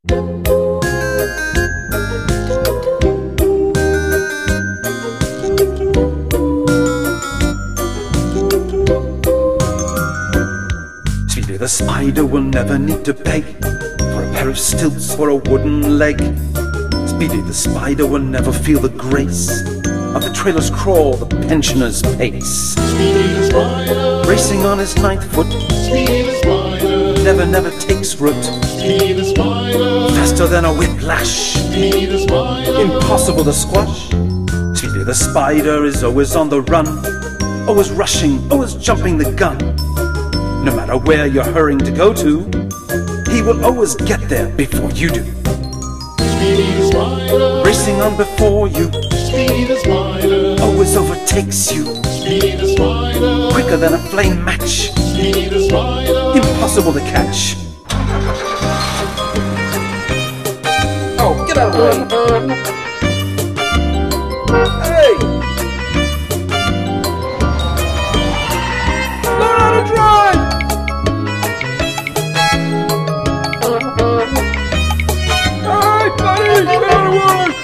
Speedy the spider will never need to beg for a pair of stilts or a wooden leg. Speedy the spider will never feel the grace of the trailer's crawl, the pensioner's pace. Speedy the spider, racing on his 9th foot, Speedy the spider, never takes root. Speedy the spider, Faster than a whiplash, Speedy the spider, impossible to squash. Speedy the spider is always on the run, always rushing, always jumping the gun. No matter where you're hurrying to go to, he will always get there before you do. Speedy the spider, Racing on before you, Speedy the spider, always overtakes you, Speedy the spider, quicker than a flame match, Speedy the spider, impossible to catch. Oh, get out of the way! Hey! Learn how to drive! Hey, buddy! Get out of the way!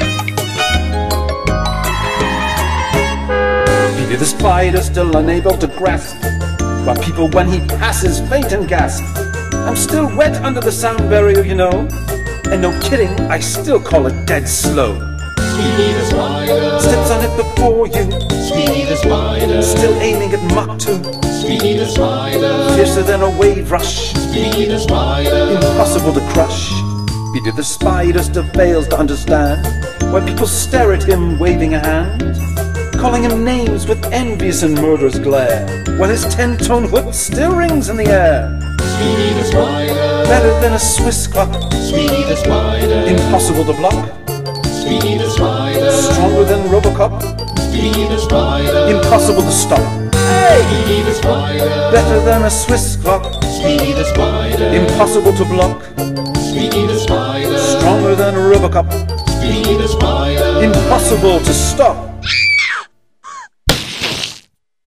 Speedy the spider still unable to grasp what people when he passes faint and gasp. I'm still wet under the sound barrier, you know, and no kidding, I still call it dead slow. Speedy the spider, Steps on it before you, Speedy the spider, still aiming at Mach 2, Speedy the spider, fiercer than a wave rush, Speedy the spider, impossible to crush. Speedy the spider still fails to understand why people stare at him waving a hand, calling him names with envious and murderous glare, while his 10-tone whip still rings in the air. Speedy the spider, Better than a Swiss clock, Speedy the spider, impossible to block, Speedy the spider, stronger than Robocop, Speedy the spider, impossible to stop. Speedy the spider, Better than a Swiss clock, Speedy the spider, impossible to block, Speedy the spider, stronger than Robocop, Speedy the spider, impossible to stop.